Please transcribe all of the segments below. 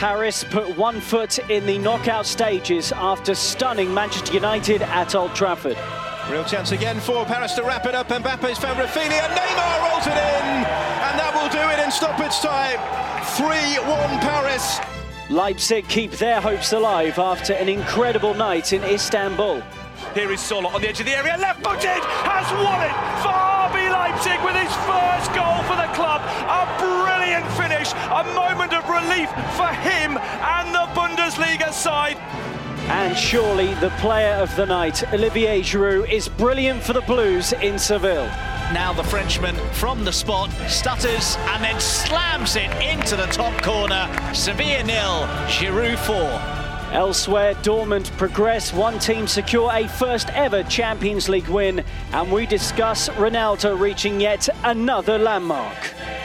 Paris put one foot in the knockout stages after stunning Manchester United at Old Trafford. Real chance again for Paris to wrap it up. Mbappe's found Rafinha and Neymar rolls it in. And that will do it in stoppage time. 3-1 Paris. Leipzig keep their hopes alive after an incredible night in Istanbul. Here is Solo on the edge of the area, left-footed, has won it for RB Leipzig with his first goal for the club. A brilliant finish, a moment of relief for him and the Bundesliga side. And surely the player of the night, Olivier Giroud, is brilliant for the Blues in Seville. Now the Frenchman from the spot stutters and then slams it into the top corner. Sevilla 0, Giroud 4. Elsewhere, Dortmund progress, one team secure a first ever Champions League win, and we discuss Ronaldo reaching yet another landmark.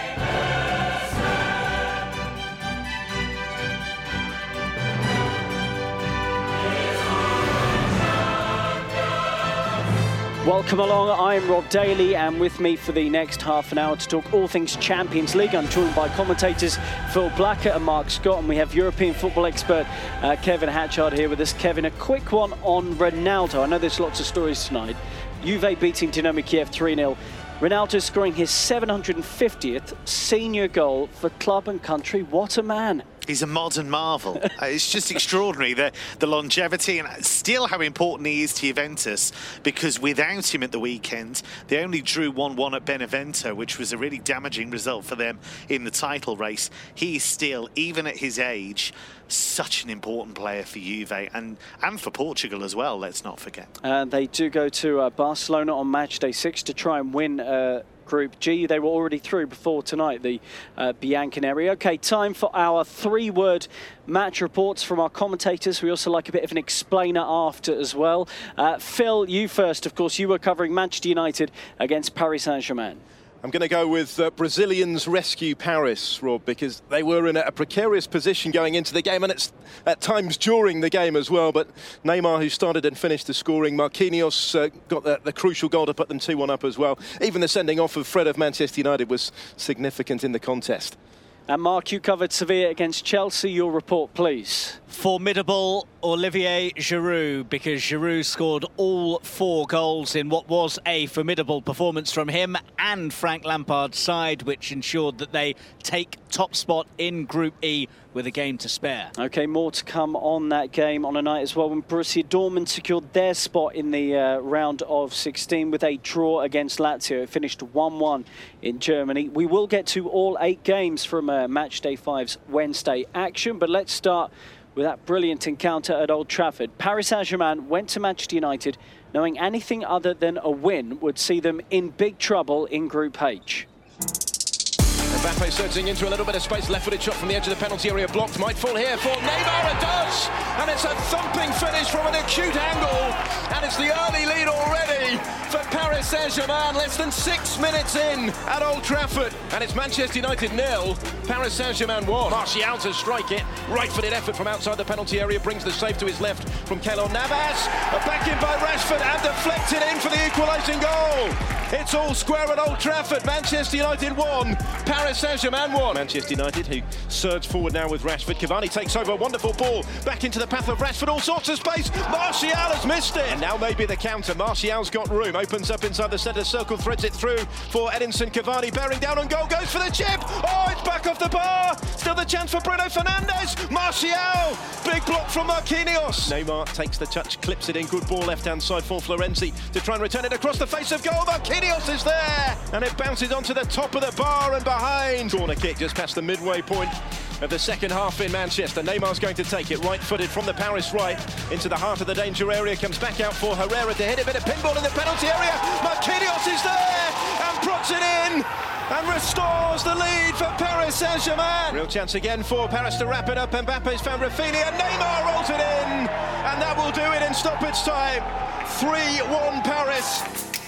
Welcome along, I'm Rob Daly, and with me for the next half an hour to talk all things Champions League, I'm joined by commentators Phil Blackett and Mark Scott, and we have European football expert Kevin Hatchard here with us. Kevin, a quick one on Ronaldo. I know there's lots of stories tonight. Juve beating Dynamo Kiev 3-0. Ronaldo scoring his 750th senior goal for club and country. What a man. He's a modern marvel. It's just extraordinary, the longevity and still how important he is to Juventus, because without him at the weekend, they only drew 1-1 at Benevento, which was a really damaging result for them in the title race. He's still, even at his age, such an important player for Juve and for Portugal as well, let's not forget. They do go to Barcelona on match day 6 to try and win Group G. They were already through before tonight, the Bianconeri. Okay, time for our 3-word match reports from our commentators. We also like a bit of an explainer after as well. Phil, you first, of course. You were covering Manchester United against Paris Saint-Germain. I'm going to go with Brazilians rescue Paris, Rob, because they were in a precarious position going into the game, and it's at times during the game as well. But Neymar, who started and finished the scoring, Marquinhos got the crucial goal to put them 2-1 up as well. Even the sending off of Fred of Manchester United was significant in the contest. And Mark, you covered Sevilla against Chelsea. Your report, please. Formidable Olivier Giroud, because Giroud scored all 4 goals in what was a formidable performance from him and Frank Lampard's side, which ensured that they take top spot in Group E with a game to spare. OK, more to come on that game on a night as well when Borussia Dortmund secured their spot in the round of 16 with a draw against Lazio. It finished 1-1 in Germany. We will get to all 8 games from Match Day 5's Wednesday action, but let's start with that brilliant encounter at Old Trafford. Paris Saint-Germain went to Manchester United knowing anything other than a win would see them in big trouble in Group H. Mbappe surging into a little bit of space, left-footed shot from the edge of the penalty area, blocked, might fall here for Neymar, it does! And it's a thumping finish from an acute angle, and it's the early lead already for Paris Saint-Germain, less than 6 minutes in at Old Trafford. And it's Manchester United 0, Paris Saint-Germain 1. Martial to strike it, right-footed effort from outside the penalty area, brings the save to his left from Keylor Navas, back in by Rashford and deflected in for the equalising goal. It's all square at Old Trafford, Manchester United 1, Paris Saint-Germain 1. Manchester United, who surge forward now with Rashford. Cavani takes over, a wonderful ball, back into the path of Rashford, all sorts of space. Martial has missed it. And now maybe the counter. Martial's got room, opens up inside the centre circle, threads it through for Edinson Cavani, bearing down on goal, goes for the chip. Oh, it's back off the bar. Still the chance for Bruno Fernandes. Martial, big block from Marquinhos. Neymar takes the touch, clips it in, good ball left-hand side for Florenzi to try and return it across the face of goal. Marquinhos is there, and it bounces onto the top of the bar and behind. Corner kick just past the midway point of the second half in Manchester. Neymar's going to take it, right-footed from the Paris right into the heart of the danger area, comes back out for Herrera to hit a bit of pinball in the penalty area. Marquinhos is there and puts it in and restores the lead for Paris Saint-Germain. Real chance again for Paris to wrap it up. Mbappe's found Rafinha, Neymar rolls it in, and that will do it in stoppage time. 3-1 Paris.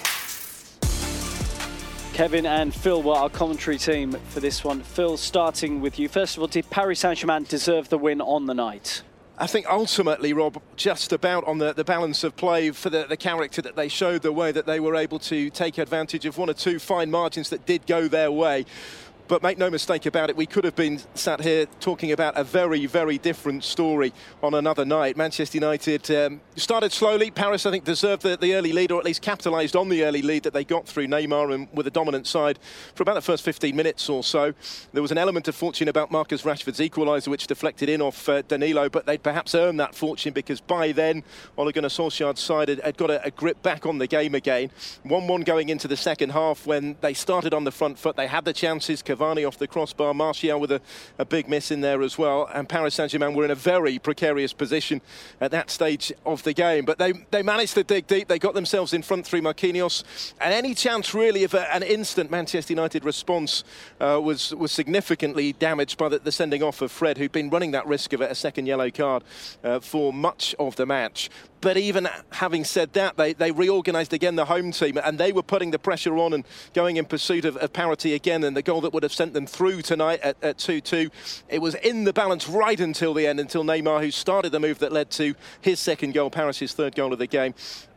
Kevin and Phil were our commentary team for this one. Phil, starting with you. First of all, did Paris Saint-Germain deserve the win on the night? I think ultimately, Rob, just about on the balance of play for the character that they showed, the way that they were able to take advantage of one or two fine margins that did go their way. But make no mistake about it, we could have been sat here talking about a very, very different story on another night. Manchester United started slowly. Paris, I think, deserved the early lead, or at least capitalised on the early lead that they got through Neymar, and with a dominant side for about the first 15 minutes or so. There was an element of fortune about Marcus Rashford's equaliser, which deflected in off Danilo, but they'd perhaps earned that fortune because by then Ole Gunnar Solskjaer's side had got a grip back on the game again. 1-1 going into the second half when they started on the front foot. They had the chances. Cavani off the crossbar, Martial with a big miss in there as well, and Paris Saint-Germain were in a very precarious position at that stage of the game. But they managed to dig deep. They got themselves in front through Marquinhos, and any chance really of an instant Manchester United response was significantly damaged by the sending off of Fred, who'd been running that risk of a second yellow card for much of the match. But even having said that, they reorganised again the home team, and they were putting the pressure on and going in pursuit of parity again, and the goal that would have sent them through tonight at 2-2. It was in the balance right until the end, until Neymar, who started the move that led to his second goal, Paris' third goal of the game,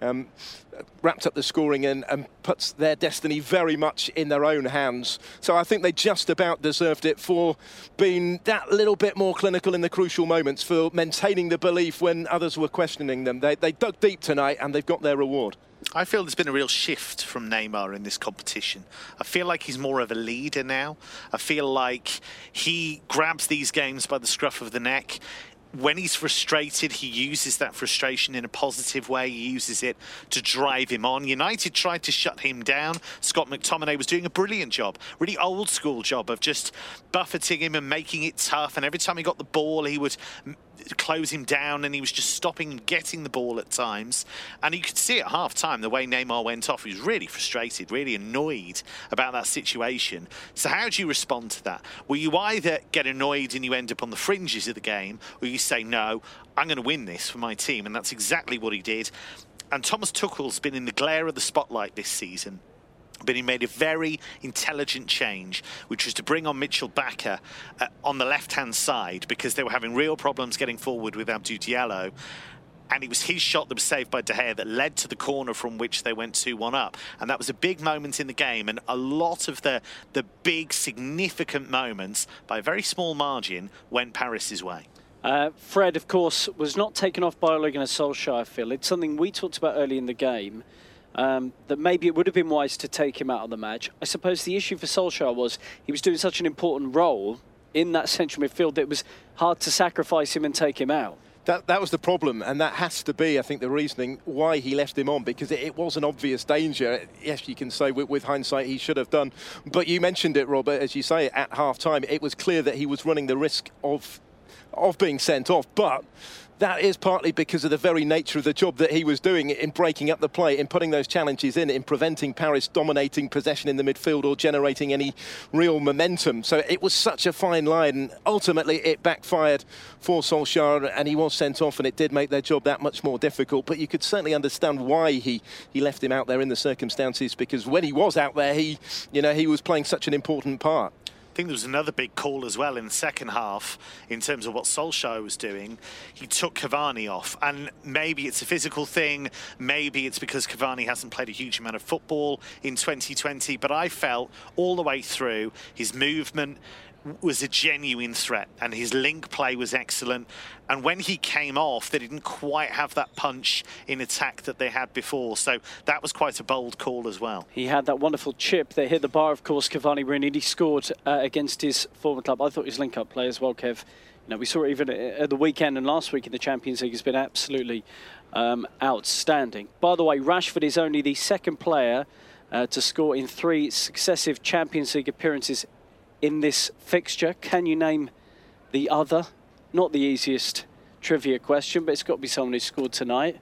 wrapped up the scoring and puts their destiny very much in their own hands. So I think they just about deserved it for being that little bit more clinical in the crucial moments, for maintaining the belief when others were questioning them. They dug deep tonight and they've got their reward. I feel there's been a real shift from Neymar in this competition. I feel like he's more of a leader now. I feel like he grabs these games by the scruff of the neck. When he's frustrated, he uses that frustration in a positive way. He uses it to drive him on. United tried to shut him down. Scott McTominay was doing a brilliant job, really old school job of just buffeting him and making it tough. And every time he got the ball, he would close him down, and he was just stopping and getting the ball at times. And you could see at half-time the way Neymar went off. He was really frustrated, really annoyed about that situation. So how do you respond to that? Well, you either get annoyed and you end up on the fringes of the game, or you say, no, I'm going to win this for my team. And that's exactly what he did. And Thomas Tuchel's been in the glare of the spotlight this season, but he made a very intelligent change, which was to bring on Mitchell Bakker on the left-hand side, because they were having real problems getting forward with Abdou Diallo. And it was his shot that was saved by De Gea that led to the corner from which they went 2-1 up. And that was a big moment in the game. And a lot of the big, significant moments, by a very small margin, went Paris's way. Fred, of course, was not taken off by Ole Gunnar Solskjaer, I feel. It's something we talked about early in the game. That maybe it would have been wise to take him out of the match. I suppose the issue for Solskjaer was he was doing such an important role in that central midfield that it was hard to sacrifice him and take him out. That was the problem, and that has to be, I think, the reasoning why he left him on, because it was an obvious danger. Yes, you can say with hindsight he should have done, but you mentioned it, Robert, as you say, at half-time, it was clear that he was running the risk of being sent off, but that is partly because of the very nature of the job that he was doing in breaking up the play, in putting those challenges in preventing Paris dominating possession in the midfield or generating any real momentum. So it was such a fine line, and ultimately it backfired for Solskjaer, and he was sent off, and it did make their job that much more difficult. But you could certainly understand why he left him out there in the circumstances, because when he was out there, he was playing such an important part. I think there was another big call as well in the second half in terms of what Solskjaer was doing. He took Cavani off, and maybe it's a physical thing, maybe it's because Cavani hasn't played a huge amount of football in 2020, but I felt all the way through his movement was a genuine threat, and his link play was excellent. And when he came off, they didn't quite have that punch in attack that they had before. So that was quite a bold call as well. He had that wonderful chip that hit the bar, of course, Cavani Rooney. He scored against his former club. I thought his link-up play as well, Kev. We saw it even at the weekend and last week in the Champions League. Has been absolutely outstanding. By the way, Rashford is only the second player to score in 3 successive Champions League appearances in this fixture. Can you name the other? Not the easiest trivia question, but it's got to be someone who scored tonight.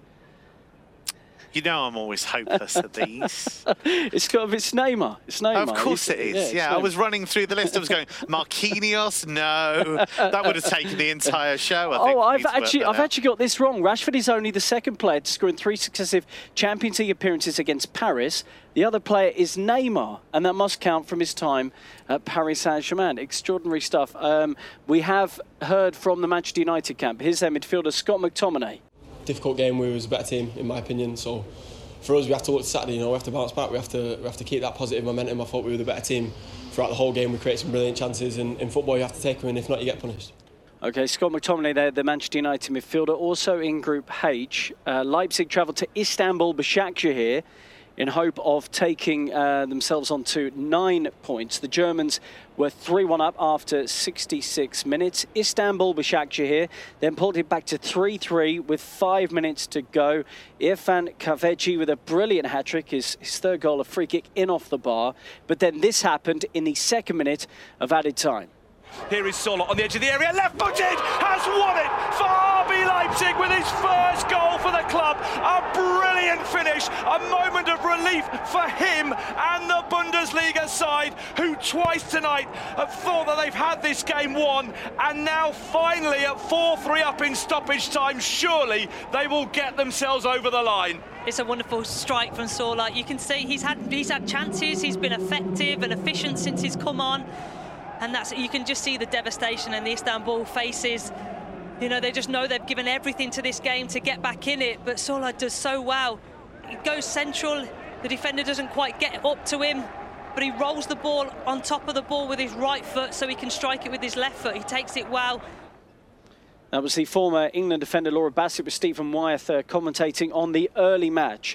You know I'm always hopeless at these. It's Neymar. It's Neymar. Of course it is. Yeah, I was running through the list. I was going, Marquinhos? No. That would have taken the entire show, I think. Oh, I've actually got this wrong. Rashford is only the second player to score in 3 successive Champions League appearances against Paris. The other player is Neymar, and that must count from his time at Paris Saint-Germain. Extraordinary stuff. We have heard from the Manchester United camp. Here's their midfielder, Scott McTominay. Difficult game. We was a better team, in my opinion. So for us, we have to look to Saturday. We have to bounce back. We have to keep that positive momentum. I thought we were the better team throughout the whole game we create some brilliant chances. And in football you have to take them, and if not you get punished. Okay, Scott McTominay there, the Manchester United midfielder. Also in Group H, Leipzig travelled to Istanbul Başakşehir in hope of taking themselves on to 9 points. The Germans were 3-1 up after 66 minutes. Istanbul Başakşehir then pulled it back to 3-3 with 5 minutes to go. Irfan Kahveci with a brilliant hat-trick, his third goal, a free kick in off the bar. But then this happened in the 2nd minute of added time. Here is Sørloth on the edge of the area, left-footed, has won it for RB Leipzig with his first goal for the club. A brilliant finish, a moment of relief for him and the Bundesliga side, who twice tonight have thought that they've had this game won, and now finally at 4-3 up in stoppage time, surely they will get themselves over the line. It's a wonderful strike from Sørloth. You can see he's had chances, he's been effective and efficient since he's come on. And you can just see the devastation in the Istanbul faces. You know, they just know they've given everything to this game to get back in it. But Sørloth does so well. He goes central. The defender doesn't quite get up to him, but he rolls the ball on top of the ball with his right foot so he can strike it with his left foot. He takes it well. That was the former England defender Laura Bassett with Stephen Wyeth commentating on the early match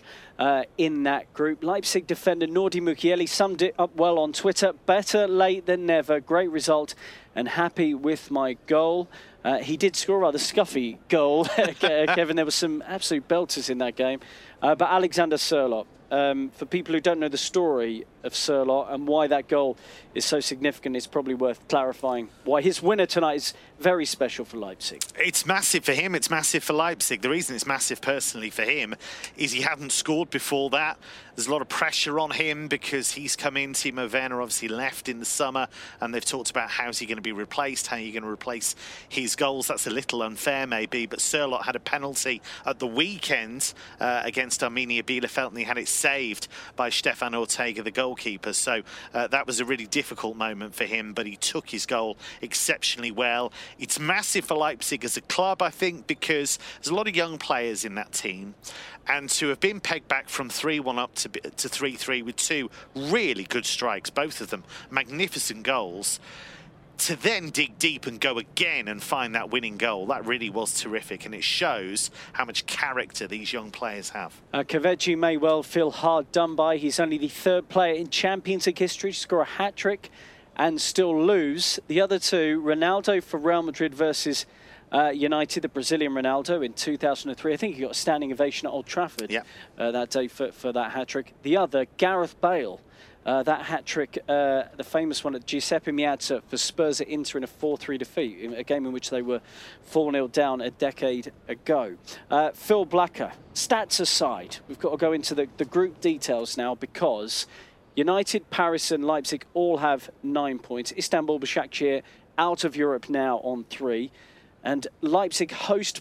in that group. Leipzig defender Nordi Mukiele summed it up well on Twitter. Better late than never. Great result and happy with my goal. He did score a rather scuffy goal, Kevin. There were some absolute belters in that game. But Alexander Sørloth, for people who don't know the story of Sørloth and why that goal is so significant, it's probably worth clarifying why his winner tonight is very special for Leipzig. It's massive for him, it's massive for Leipzig. The reason it's massive personally for him is he hadn't scored before that. There's a lot of pressure on him because he's come in. Timo Werner obviously left in the summer, and they've talked about how's he going to be replaced, how you're going to replace his goals. That's a little unfair maybe, but Sørloth had a penalty at the weekend against Arminia Bielefeld, and he had it saved by Stefan Ortega, the goalkeeper. So that was a really difficult moment for him, but he took his goal exceptionally well. It's massive for Leipzig as a club, I think, because there's a lot of young players in that team, and to have been pegged back from 3-1 up to 3-3 with 2 really good strikes, both of them magnificent goals, to then dig deep and go again and find that winning goal, that really was terrific, and it shows how much character these young players have. Kahveci may well feel hard done by. He's only the 3rd player in Champions League history to score a hat-trick and still lose. The other 2, Ronaldo for Real Madrid versus United, the Brazilian Ronaldo in 2003. I think he got a standing ovation at Old Trafford that day for that hat-trick. The other, Gareth Bale. That hat-trick, the famous one at Giuseppe Meazza for Spurs at Inter in a 4-3 defeat, in a game in which they were 4-0 down a decade ago. Phil Blacker, stats aside, we've got to go into the group details now, because United, Paris and Leipzig all have 9 points. Istanbul Başakşehir out of Europe now on 3. And Leipzig host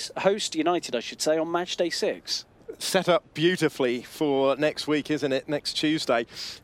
United, I should say, on match day 6. Set up beautifully for next week, isn't it? Next Tuesday.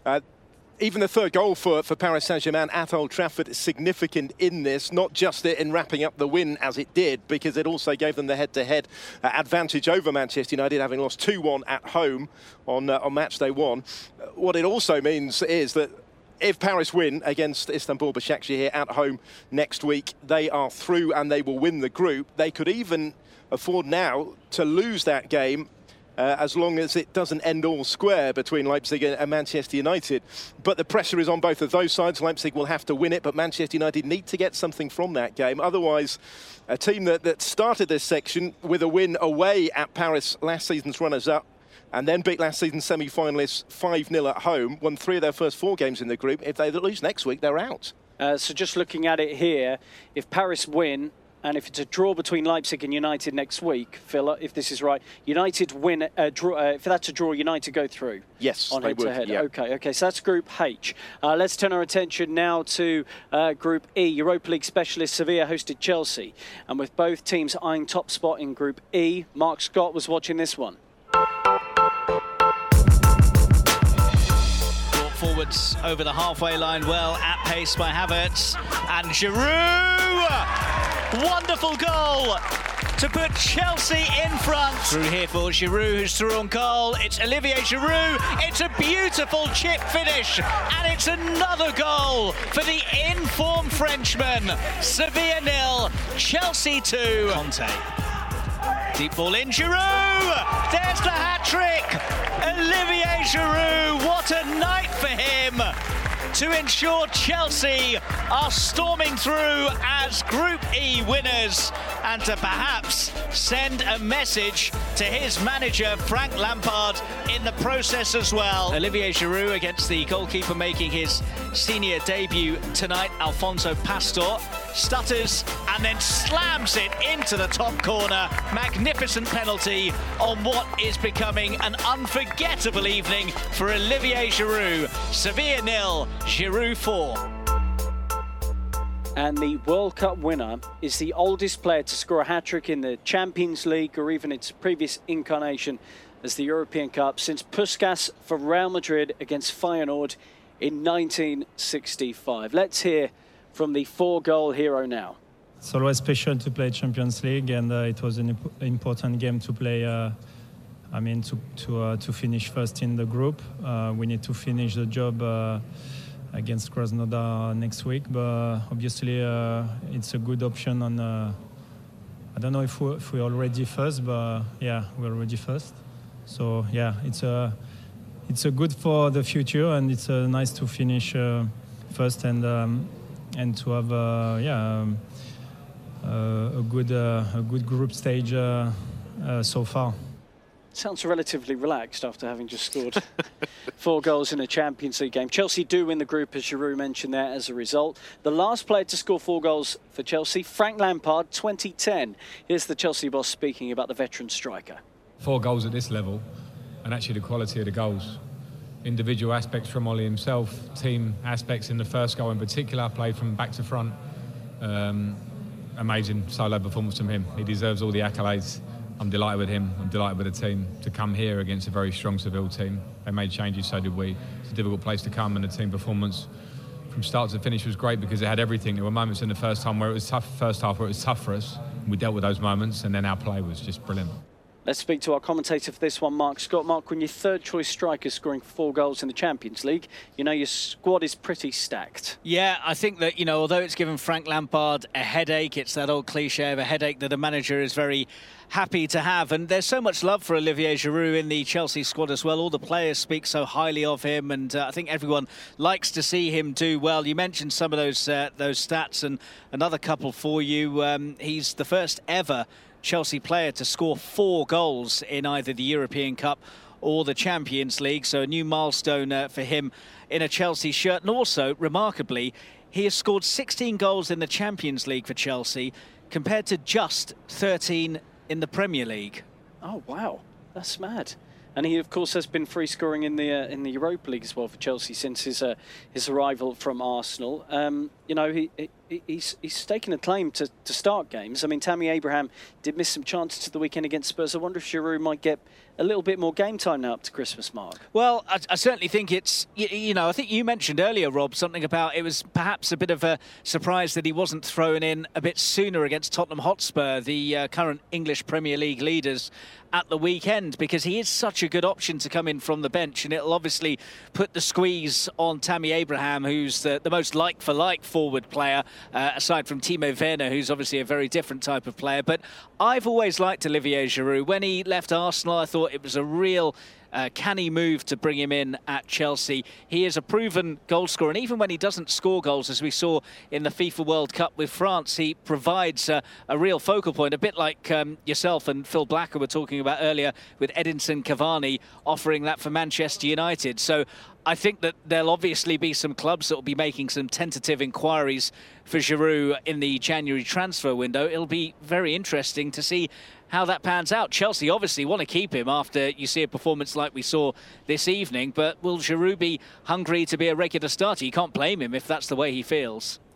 Even the 3rd goal for Paris Saint-Germain at Old Trafford is significant in this, not just in wrapping up the win as it did, because it also gave them the head-to-head advantage over Manchester United, having lost 2-1 at home on match day 1. What it also means is that if Paris win against Istanbul Başakşehir at home next week, they are through and they will win the group. They could even afford now to lose that game as long as it doesn't end all square between Leipzig and Manchester United. But the pressure is on both of those sides. Leipzig will have to win it, but Manchester United need to get something from that game. Otherwise, a team that started this section with a win away at Paris, last season's runners-up, and then beat last season's semi-finalists 5-0 at home, won 3 of their first 4 games in the group. If they lose next week, they're out. So just looking at it here, if Paris win, and if it's a draw between Leipzig and United next week, Phil, if this is right, United win, if that's a draw, United go through? Yes, on they head-to-head. would, yeah. Okay, so that's Group H. Let's turn our attention now to Group E. Europa League specialist Sevilla hosted Chelsea, and with both teams eyeing top spot in Group E, Mark Scott was watching this one. Forwards over the halfway line, well at pace by Havertz, and Giroud Wonderful goal to put Chelsea in front. Through here for Giroud, who's through on goal. It's Olivier Giroud. It's a beautiful chip finish. And it's another goal for the in-form Frenchman. Sevilla 0, Chelsea 2. Conte. Deep ball in, Giroud! There's the hat-trick! Olivier Giroud, what a night for him! To ensure Chelsea are storming through as Group E winners and to perhaps send a message to his manager Frank Lampard in the process as well. Olivier Giroud against the goalkeeper making his senior debut tonight, Alfonso Pastor, stutters and then slams it into the top corner. Magnificent penalty on what is becoming an unforgettable evening for Olivier Giroud. Sevilla 0, Giroud 4. And the World Cup winner is the oldest player to score a hat-trick in the Champions League or even its previous incarnation as the European Cup since Puskas for Real Madrid against Feyenoord in 1965. Let's hear from the 4-goal hero now. It's always special to play Champions League, and it was an important game to play. To finish first in the group. We need to finish the job against Krasnodar next week, but obviously it's a good option on. I don't know if we're already first, but yeah, we're already first. So yeah, it's a good for the future, and it's nice to finish first and to have a good group stage so far. Sounds relatively relaxed after having just scored 4 goals in a Champions League game. Chelsea do win the group, as Giroud mentioned there, as a result. The last player to score 4 goals for Chelsea, Frank Lampard, 2010. Here's the Chelsea boss speaking about the veteran striker. 4 goals at this level, and actually the quality of the goals. Individual aspects from Ollie himself, team aspects in the first goal in particular, played from back to front. Amazing solo performance from him. He deserves all the accolades. I'm delighted with him. I'm delighted with the team to come here against a very strong Seville team. They made changes, so did we. It's a difficult place to come, and the team performance from start to finish was great because it had everything. There were moments in the first half where it was tough for us. We dealt with those moments, and then our play was just brilliant. Let's speak to our commentator for this one, Mark Scott. Mark, when your third-choice striker scoring 4 goals in the Champions League, you know your squad is pretty stacked. Yeah, I think that, although it's given Frank Lampard a headache, it's that old cliche of a headache that a manager is very happy to have. And there's so much love for Olivier Giroud in the Chelsea squad as well. All the players speak so highly of him, and I think everyone likes to see him do well. You mentioned some of those stats, and another couple for you. He's the first ever Chelsea player to score 4 goals in either the European Cup or the Champions League, so a new milestone for him in a Chelsea shirt. And also, remarkably, he has scored 16 goals in the Champions League for Chelsea compared to just 13 in the Premier League. Oh, wow. That's mad. And he, of course, has been free scoring in the Europa League as well for Chelsea since his arrival from Arsenal. He's taken a claim to start games. I mean, Tammy Abraham did miss some chances at the weekend against Spurs. I wonder if Giroud might get a little bit more game time now up to Christmas, Mark. Well, I certainly think it's, I think you mentioned earlier, Rob, something about it was perhaps a bit of a surprise that he wasn't thrown in a bit sooner against Tottenham Hotspur, the current English Premier League leaders, at the weekend, because he is such a good option to come in from the bench, and it'll obviously put the squeeze on Tammy Abraham, who's the most like-for-like forward player, aside from Timo Werner, who's obviously a very different type of player. But I've always liked Olivier Giroud. When he left Arsenal, I thought it was a real canny move to bring him in at Chelsea. He is a proven goal scorer, and even when he doesn't score goals, as we saw in the FIFA World Cup with France, he provides a real focal point, a bit like yourself and Phil Blacker were talking about earlier with Edinson Cavani offering that for Manchester United. So I think that there'll obviously be some clubs that will be making some tentative inquiries for Giroud in the January transfer window. It'll be very interesting to see how that pans out. Chelsea obviously want to keep him after you see a performance like we saw this evening, but will Giroud be hungry to be a regular starter? You can't blame him if that's the way he feels.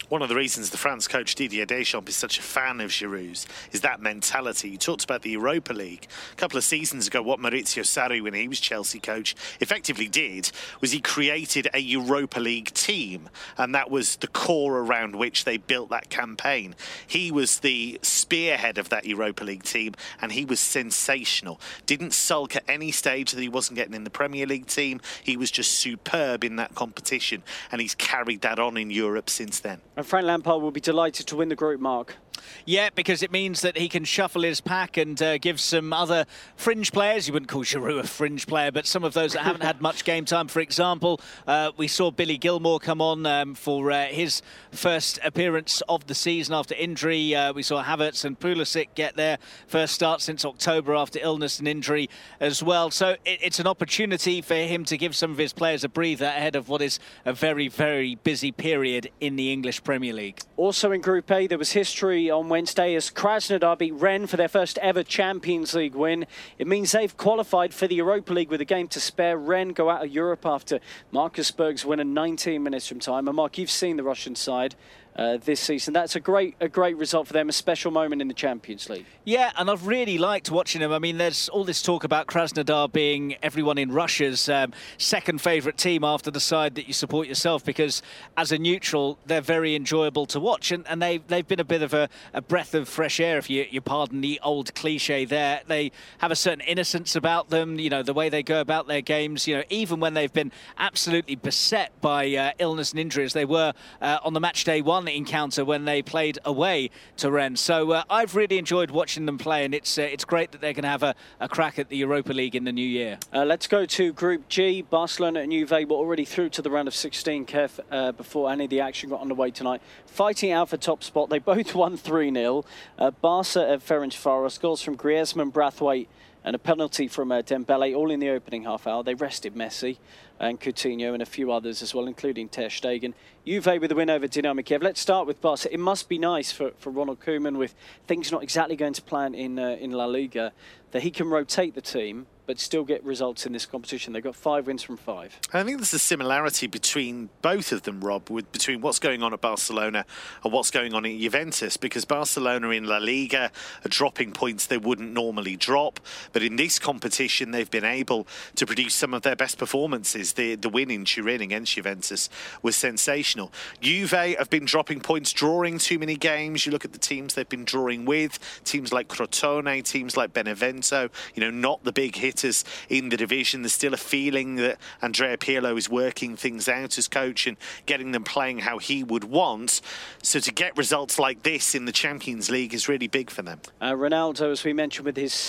One of the reasons the France coach Didier Deschamps is such a fan of Giroud's is that mentality. You talked about the Europa League. A couple of seasons ago, what Maurizio Sarri, when he was Chelsea coach, effectively did was he created a Europa League team, and that was the core around which they built that campaign. He was the spearhead of that Europa League team, and he was sensational. Didn't sulk at any stage that he wasn't getting in the Premier League team. He was just superb in that competition, and he's carried that on in Europe since then. And Frank Lampard will be delighted to win the group, Mark. Yeah, because it means that he can shuffle his pack and give some other fringe players. You wouldn't call Giroud a fringe player, but some of those that haven't had much game time. For example, we saw Billy Gilmour come on for his first appearance of the season after injury. We saw Havertz and Pulisic get their first start since October after illness and injury as well. So it's an opportunity for him to give some of his players a breather ahead of what is a very, very busy period in the English Premier League. Also in Group A, there was history on Wednesday as Krasnodar beat Rennes for their first ever Champions League win. It means they've qualified for the Europa League with a game to spare. Rennes go out of Europe after Marcus Berg's win in 19 minutes from time. And Mark, you've seen the Russian side this season. That's a great result for them, a special moment in the Champions League. Yeah, and I've really liked watching them. I mean, there's all this talk about Krasnodar being everyone in Russia's second favourite team after the side that you support yourself, because as a neutral, they're very enjoyable to watch, and they've been a bit of a breath of fresh air, if you pardon the old cliche there. They have a certain innocence about them, you know, the way they go about their games, you know, even when they've been absolutely beset by illness and injuries. They were on the match day one encounter when they played away to Rennes. So I've really enjoyed watching them play, and it's great that they're going to have a crack at the Europa League in the new year. Let's go to Group G. Barcelona and Juve were already through to the round of 16, Kev, before any of the action got underway tonight. Fighting out for top spot, they both won 3-0. Barca at Ferencváros, goals from Griezmann, Braithwaite, and a penalty from Dembele, all in the opening half hour. They rested Messi and Coutinho and a few others as well, including Ter Stegen. Juve with the win over Dynamo Kiev. Let's start with Barca. It must be nice for Ronald Koeman, with things not exactly going to plan in La Liga, that he can rotate the team but still get results in this competition. They've got 5 wins from 5. I think there's a similarity between both of them, Rob, between what's going on at Barcelona and what's going on at Juventus, because Barcelona in La Liga are dropping points they wouldn't normally drop, but in this competition they've been able to produce some of their best performances. The win in Turin against Juventus was sensational. Juve have been dropping points, drawing too many games. You look at the teams they've been drawing with, teams like Crotone, teams like Benevento, you know, not the big hitters in the division. There's still a feeling that Andrea Pirlo is working things out as coach and getting them playing how he would want. So to get results like this in the Champions League is really big for them. Ronaldo, as we mentioned, with his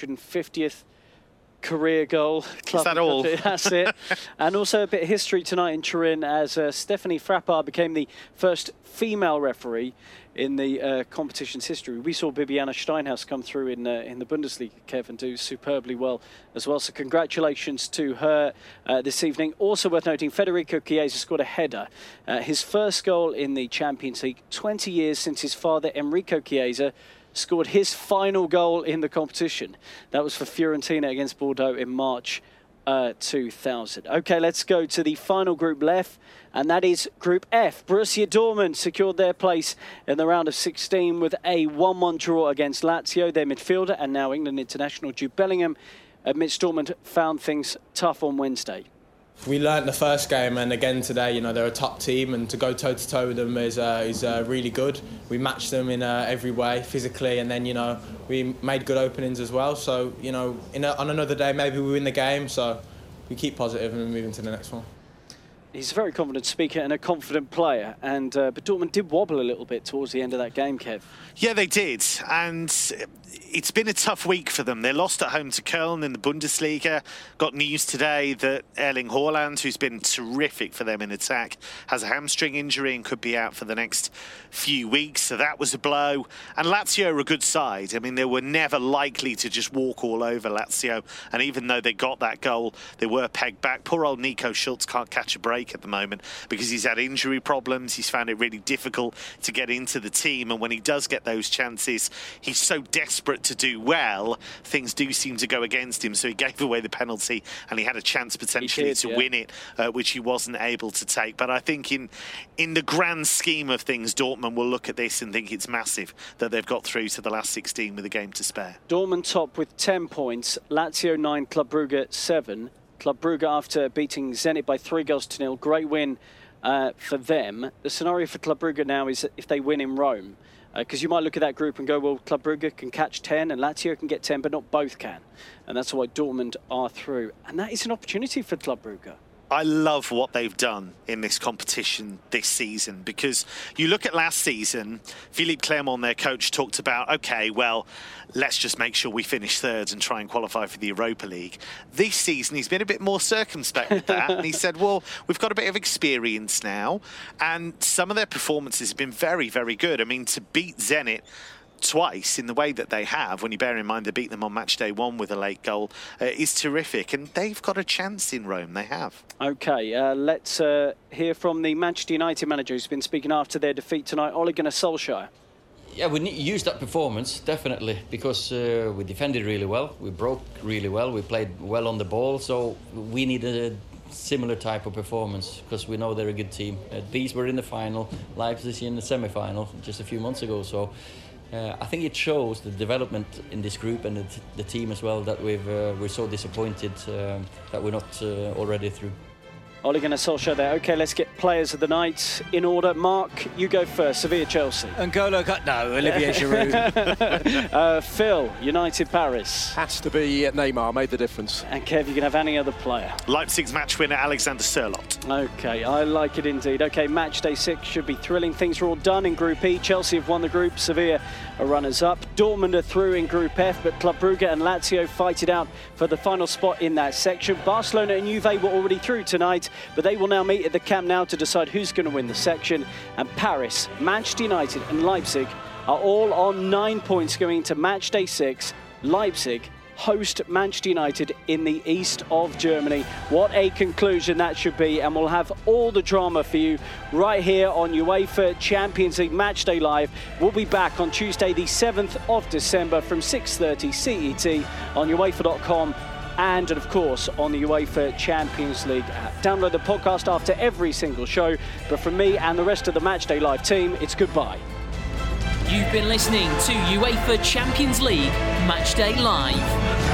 750th career goal. Is that all? That's it. And also a bit of history tonight in Turin, as Stephanie Frappart became the first female referee in the competition's history. We saw Bibiana Steinhaus come through in the Bundesliga, Kev, and do superbly well as well. So congratulations to her this evening. Also worth noting, Federico Chiesa scored a header. His first goal in the Champions League, 20 years since his father, Enrico Chiesa, scored his final goal in the competition. That was for Fiorentina against Bordeaux in March 2000. OK, let's go to the final group left, and that is Group F. Borussia Dortmund secured their place in the round of 16 with a 1-1 draw against Lazio. Their midfielder and now England international Jude Bellingham admits Dortmund found things tough on Wednesday. We learnt the first game, and again today, you know, they're a top team, and to go toe-to-toe with them is really good. We matched them in every way, physically, and then, you know, we made good openings as well. So, you know, on another day, maybe we win the game, so we keep positive and move into the next one. He's a very confident speaker and a confident player, and but Dortmund did wobble a little bit towards the end of that game, Kev. Yeah, they did, and it's been a tough week for them. They lost at home to Köln in the Bundesliga. Got news today that Erling Haaland, who's been terrific for them in attack, has a hamstring injury and could be out for the next few weeks. So that was a blow. And Lazio are a good side. I mean, they were never likely to just walk all over Lazio. And even though they got that goal, they were pegged back. Poor old Nico Schultz can't catch a break break at the moment because he's had injury problems. He's found it really difficult to get into the team, and when he does get those chances, he's so desperate to do well, things do seem to go against him. So he gave away the penalty, and he had a chance potentially to win it, which he wasn't able to take. But I think in the grand scheme of things, Dortmund will look at this and think it's massive that they've got through to the last 16 with a game to spare. Dortmund top with 10 points, Lazio 9, Club Brugge 7. Club Brugge after beating Zenit by 3-0. Great win for them. The scenario for Club Brugge now is if they win in Rome, because you might look at that group and go, well, Club Brugge can catch 10 and Lazio can get 10, but not both can. And that's why Dortmund are through. And that is an opportunity for Club Brugge. I love what they've done in this competition this season, because you look at last season, Philippe Clermont, their coach, talked about, OK, well, let's just make sure we finish third and try and qualify for the Europa League. This season, he's been a bit more circumspect with that. And he said, well, we've got a bit of experience now. And some of their performances have been very, very good. I mean, to beat Zenit twice in the way that they have, when you bear in mind they beat them on match day 1 with a late goal, is terrific, and they've got a chance in Rome. They have. Okay, let's hear from the Manchester United manager who's been speaking after their defeat tonight, Ole Gunnar Solskjaer. Yeah, we used that performance, definitely, because we defended really well, we broke really well, we played well on the ball, so we needed a similar type of performance, because we know they're a good team. These were in the final, Leipzig in the semi-final just a few months ago, so I think it shows the development in this group and the team as well that we're so disappointed that we're not already through. Ole Gunnar Solskjaer there. OK, let's get players of the night in order. Mark, you go first. Sevilla, Chelsea. N'Golo, no, Olivier Giroud. Phil, United, Paris. Has to be Neymar, made the difference. And Kev, you can have any other player. Leipzig's match winner, Alexander Sørloth. OK, I like it indeed. OK, match day 6 should be thrilling. Things are all done in Group E. Chelsea have won the group. Sevilla are runners-up. Dortmund are through in Group F, but Club Brugge and Lazio fight it out for the final spot in that section. Barcelona and Juve were already through tonight, but they will now meet at the Camp Nou to decide who's going to win the section. And Paris, Manchester United and Leipzig are all on 9 points going into match day 6. Leipzig host Manchester United in the east of Germany. What a conclusion that should be, and we'll have all the drama for you right here on UEFA Champions League Matchday Live. We'll be back on Tuesday the 7th of December from 6:30 CET on UEFA.com and of course on the UEFA Champions League app. Download the podcast after every single show, but from me and the rest of the Matchday Live team, it's goodbye. You've been listening to UEFA Champions League Matchday Live.